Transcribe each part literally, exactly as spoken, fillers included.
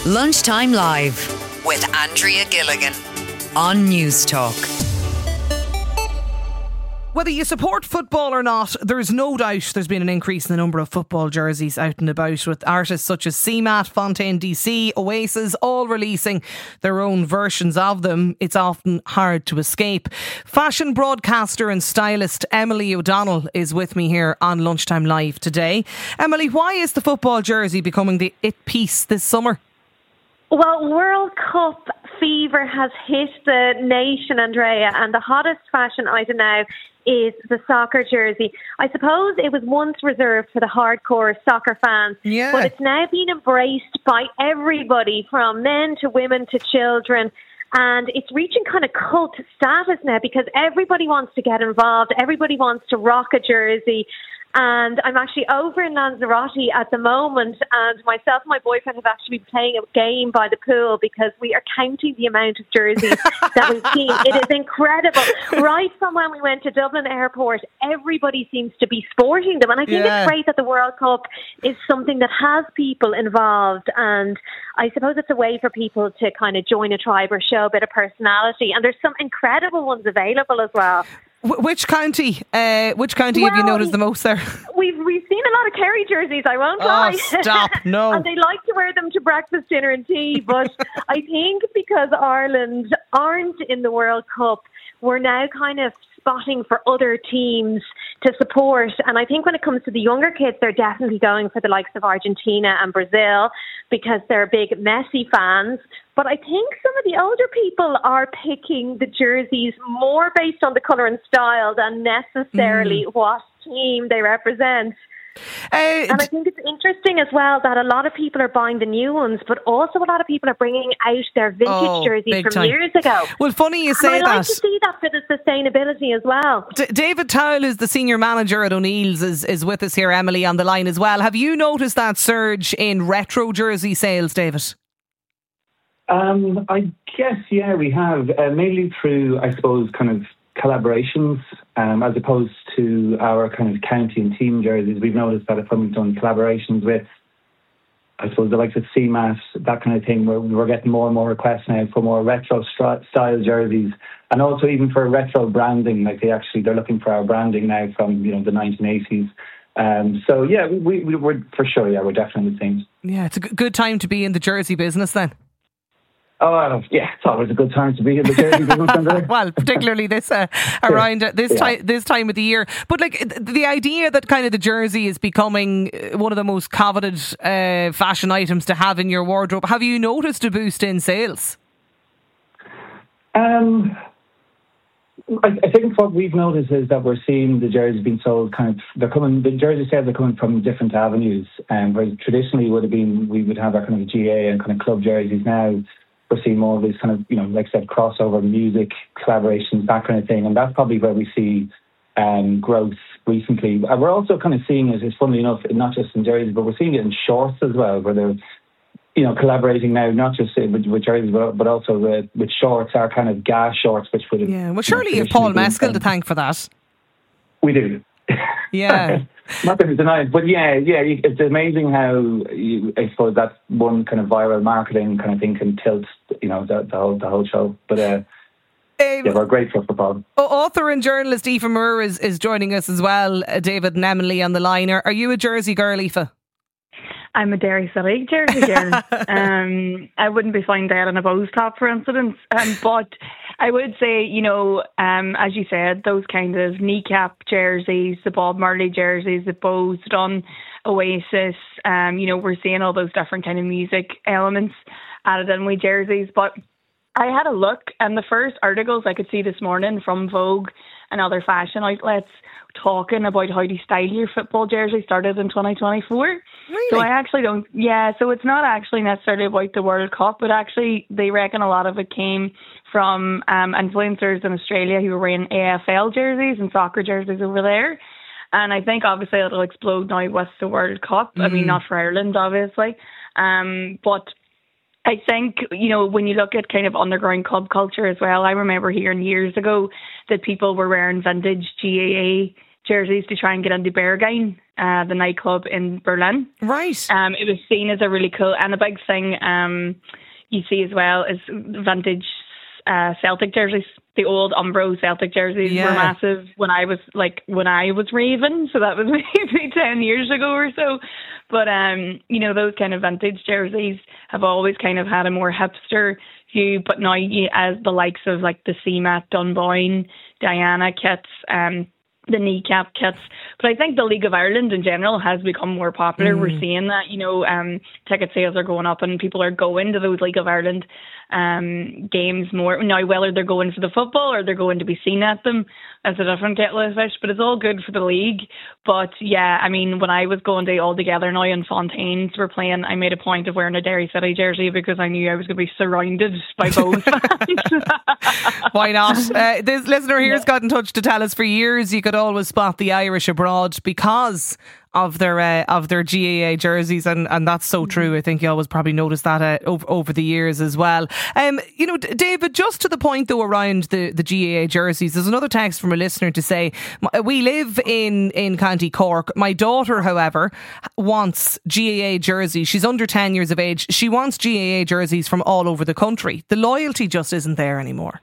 Lunchtime Live with Andrea Gilligan on News Talk. Whether you support football or not, there's no doubt there's been an increase in the number of football jerseys out and about, with artists such as C M A T, Fontaine D C, Oasis all releasing their own versions of them. It's often hard to escape. Fashion broadcaster and stylist Emily O'Donnell is with me here on Lunchtime Live today. Emily, why is the football jersey becoming the it piece this summer? Well, World Cup fever has hit the nation, Andrea, and the hottest fashion item now is the soccer jersey. I suppose it was once reserved for the hardcore soccer fans, yeah. but it's now been embraced by everybody, from men to women to children. And it's reaching kind of cult status now because everybody wants to get involved. Everybody wants to rock a jersey. And I'm actually over in Lanzarote at the moment, and myself and my boyfriend have actually been playing a game by the pool because we are counting the amount of jerseys that we've seen. It is incredible. Right from when we went to Dublin Airport, everybody seems to be sporting them. And I think yeah. it's great that the World Cup is something that has people involved. And I suppose it's a way for people to kind of join a tribe or show a bit of personality. And there's some incredible ones available as well. Which county? Uh, which county well, have you noticed the most there? We've we've seen a lot of Kerry jerseys. I won't oh, lie. Stop! No. And they like to wear them to breakfast, dinner, and tea. But I think because Ireland aren't in the World Cup, we're now kind of spotting for other teams to support. And I think when it comes to the younger kids, they're definitely going for the likes of Argentina and Brazil because they're big Messi fans. But I think some of the older people are picking the jerseys more based on the colour and style than necessarily mm. what team they represent. Uh, and I think it's interesting as well that a lot of people are buying the new ones, but also a lot of people are bringing out their vintage oh, jerseys from time. years ago. Well, funny you and say I that. I like to see that for the sustainability as well. D- David Towell is the senior manager at O'Neill's, is, is with us here, Emily, on the line as well. Have you noticed that surge in retro jersey sales, David? Um, I guess, yeah, we have, uh, mainly through, I suppose, kind of collaborations, um, as opposed to our kind of county and team jerseys. We've noticed that if we've done collaborations with, I suppose, the likes of C M A T, that kind of thing, we're, we're getting more and more requests now for more retro stri- style jerseys, and also even for retro branding. Like they actually, they're looking for our branding now from, you know, the nineteen eighties. Um, so yeah, we, we, we're for sure, yeah, we're definitely seeing. Yeah, it's a good time to be in the jersey business then. Oh, yeah, it's always a good time to be in the jersey business. Well, particularly this uh, around uh, this yeah. time this time of the year. But like the idea that kind of the jersey is becoming one of the most coveted uh, fashion items to have in your wardrobe. Have you noticed a boost in sales? Um, I, I think what we've noticed is that we're seeing the jerseys being sold kind of, they're coming, the jersey sales are coming from different avenues. Um, whereas traditionally would have been, we would have our kind of G A and kind of club jerseys. Now we're seeing more of these kind of, you know, like I said, crossover music, collaborations, that kind of thing. And that's probably where we see um, growth recently. And we're also kind of seeing it, it's funnily enough, not just in jerseys, but we're seeing it in shorts as well, where they're, you know, collaborating now, not just with, with jerseys, but, but also with, with shorts, our kind of gas shorts, which would have... Yeah, well, surely you have Paul Mescal to thank for that. We do. Yeah. Not that it's denied, but yeah, yeah, it's amazing how you, I suppose that one kind of viral marketing kind of thing can tilt, you know, the, the whole the whole show. But uh, um, yeah, we're grateful for Paul. Author and journalist Aoife Moore is, is joining us as well. Uh, David and Emily on the line. Are, are you a Jersey girl, Aoife? I'm a Derry City Jersey girl. um, I wouldn't be flying down on a Bose top, for instance. Um, but I would say, you know, um, as you said, those kind of kneecap jerseys, the Bob Marley jerseys, the Bose done, Oasis, um, you know, we're seeing all those different kind of music elements added in with jerseys. But I had a look, and the first articles I could see this morning from Vogue and other fashion outlets talking about how to style your football jersey started in twenty twenty-four. Really? So I actually don't, yeah, so it's not actually necessarily about the World Cup, but actually they reckon a lot of it came from um, influencers in Australia who were wearing A F L jerseys and soccer jerseys over there. And I think obviously it'll explode now with the World Cup. Mm. I mean, not for Ireland, obviously. Um, but I think, you know, when you look at kind of underground club culture as well, I remember hearing years ago that people were wearing vintage G A A jerseys to try and get into Berghain, uh, the nightclub in Berlin. Right. Um, it was seen as a really cool, and a big thing um, you see as well is vintage uh, Celtic jerseys. The old Umbro Celtic jerseys yeah. were massive when I was like when I was raving, so that was maybe ten years ago or so. But um, you know, those kind of vintage jerseys have always kind of had a more hipster view. But now, you, as the likes of like the C M A T Dunboyne, Diana kits, um, the kneecap kits. But I think the League of Ireland in general has become more popular. Mm. We're seeing that, you know, um, ticket sales are going up and people are going to those League of Ireland um, games more. Now, whether they're going for the football or they're going to be seen at them, that's a different kettle of fish, but it's all good for the league. But yeah, I mean, when I was going to All Together now and Fontaines were playing, I made a point of wearing a Derry City jersey because I knew I was going to be surrounded by both fans. Why not? Uh, this listener here's yeah. got in touch to tell us for years you could always spot the Irish abroad because of their uh, of their G A A jerseys, and, and that's so true. I think you always probably noticed that uh, over, over the years as well. Um, you know, David, just to the point though around the, the G A A jerseys, there's another text from a listener to say, we live in, in County Cork. My daughter, however, wants G A A jerseys. She's under ten years of age. She wants G A A jerseys from all over the country. The loyalty just isn't there anymore.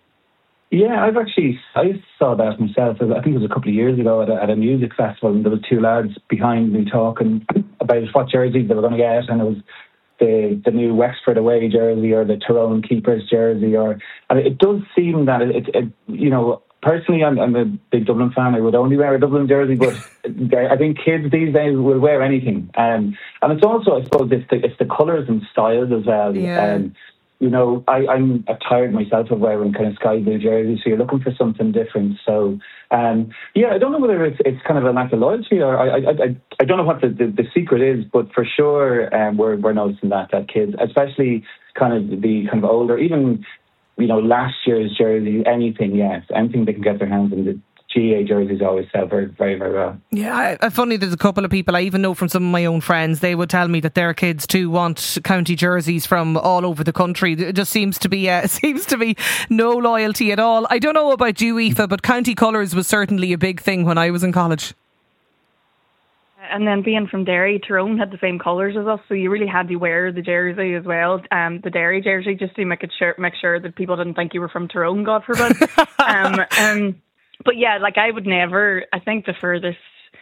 Yeah, I've actually, I saw that myself. I think it was a couple of years ago at a, at a music festival, and there was two lads behind me talking about what jerseys they were going to get, and it was the the new Wexford away jersey or the Tyrone Keepers jersey, or and it does seem that it, it, it you know, personally, I'm, I'm a big Dublin fan. I would only wear a Dublin jersey, but I think kids these days will wear anything, um, and it's also, I suppose, it's the, it's the colours and styles as well. Yeah. Um, You know, I, I'm tired myself of wearing kind of sky blue jerseys, so you're looking for something different. So, um, yeah, I don't know whether it's it's kind of a lack of loyalty, or I I, I, I don't know what the, the, the secret is, but for sure um, we're we're noticing that that kids, especially kind of the kind of older, even you know last year's jersey, anything, yes, anything they can get their hands on. The G A A jerseys always sell very, very, very well. Yeah, I, funny, there's a couple of people I even know from some of my own friends, they would tell me that their kids too want county jerseys from all over the country. It just seems to be uh, seems to be no loyalty at all. I don't know about you, Aoife, but county colours was certainly a big thing when I was in college. And then being from Derry, Tyrone had the same colours as us, so you really had to wear the jersey as well, um, the Derry jersey, just to make it sure, make sure that people didn't think you were from Tyrone, God forbid. um, um, But yeah, like I would never, I think the furthest,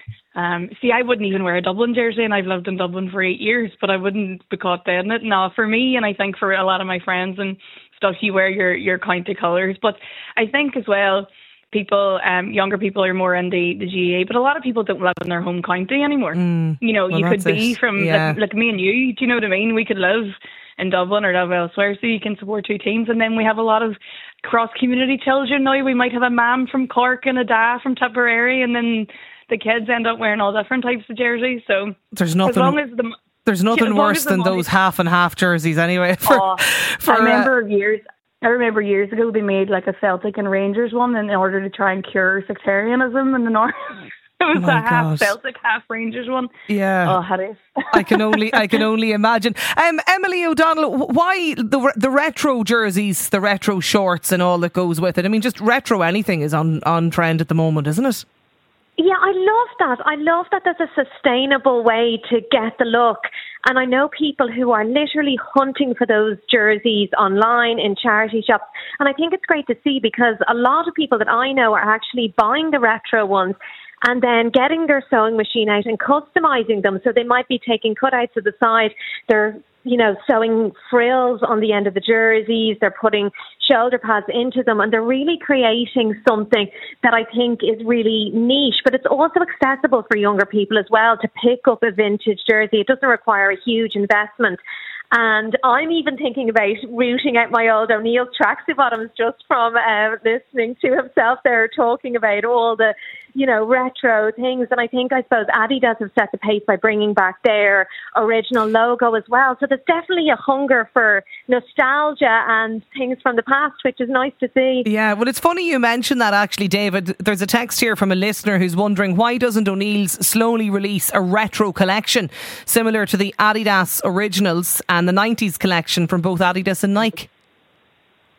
um, see, I wouldn't even wear a Dublin jersey, and I've lived in Dublin for eight years, but I wouldn't be caught dead in it. No, for me, and I think for a lot of my friends and stuff, you wear your, your county colours. But I think as well, people, um, younger people are more into the G A A, but a lot of people don't live in their home county anymore. Mm, you know, well, you could be it. from, yeah. like, like me and you, do you know what I mean? We could live in Dublin or live elsewhere, so you can support two teams. And then we have a lot of cross-community children now. We might have a mam from Cork and a dad from Tipperary, and then the kids end up wearing all different types of jerseys. So there's nothing, as long as the, there's nothing worse than those half and half jerseys anyway. For, oh, for, I remember uh, years I remember years ago they made like a Celtic and Rangers one in order to try and cure sectarianism in the north. It was oh a half God. Celtic, half Rangers one. Yeah, oh, hideous. I can only, I can only imagine. Um, Emily O'Donnell, why the the retro jerseys, the retro shorts, and all that goes with it? I mean, just retro anything is on on trend at the moment, isn't it? Yeah, I love that. I love that there's a sustainable way to get the look. And I know people who are literally hunting for those jerseys online in charity shops. And I think it's great to see, because a lot of people that I know are actually buying the retro ones and then getting their sewing machine out and customizing them. So they might be taking cutouts to the side. They're, you know, sewing frills on the end of the jerseys. They're putting shoulder pads into them, and they're really creating something that I think is really niche. But it's also accessible for younger people as well to pick up a vintage jersey. It doesn't require a huge investment. And I'm even thinking about rooting out my old O'Neill's tracksuit bottoms just from uh, listening to himself there talking about all the, you know, retro things. And I think, I suppose, Adidas have set the pace by bringing back their original logo as well. So there's definitely a hunger for nostalgia and things from the past, which is nice to see. Yeah, well, it's funny you mentioned that, actually, David. There's a text here from a listener who's wondering, why doesn't O'Neill's slowly release a retro collection similar to the Adidas Originals and the nineties collection from both Adidas and Nike?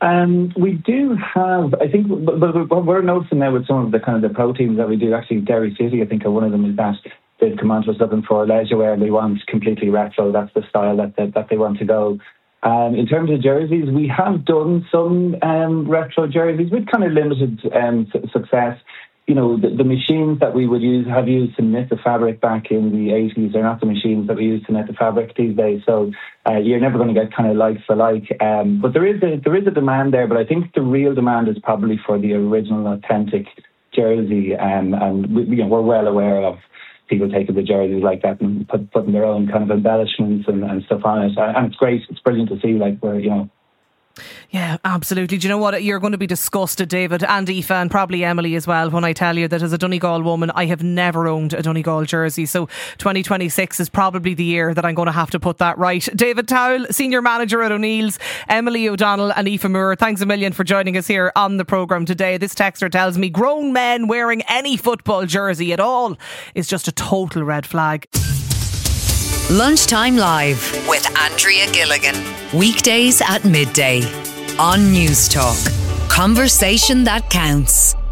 Um, we do have, I think, but, but what we're noticing now with some of the kind of the pro teams that we do, actually Derry City, I think, are one of them, is that they've come on to us looking for leisure wear. They want completely retro. That's the style that that, that they want to go. Um, in terms of jerseys, we have done some um, retro jerseys with kind of limited um, su- success. You know, the, the machines that we would use have used to knit the fabric back in the eighties. They're not the machines that we use to knit the fabric these days. So uh, you're never going to get kind of like for like. Um, but there is a, there is a demand there. But I think the real demand is probably for the original, authentic jersey. Um, and we, you know, we're well aware of people taking the jerseys like that and put, putting their own kind of embellishments and, and stuff on it. And it's great. It's brilliant to see, like, where, you know. Yeah, absolutely. Do you know what? You're going to be disgusted, David, and Aoife, and probably Emily as well, when I tell you that as a Donegal woman, I have never owned a Donegal jersey. So twenty twenty-six is probably the year that I'm going to have to put that right. David Towell, Senior Manager at O'Neill's, Emily O'Donnell and Aoife Moore, thanks a million for joining us here on the programme today. This texter tells me grown men wearing any football jersey at all is just a total red flag. Lunchtime Live with Andrea Gilligan. Weekdays at midday on News Talk. Conversation that counts.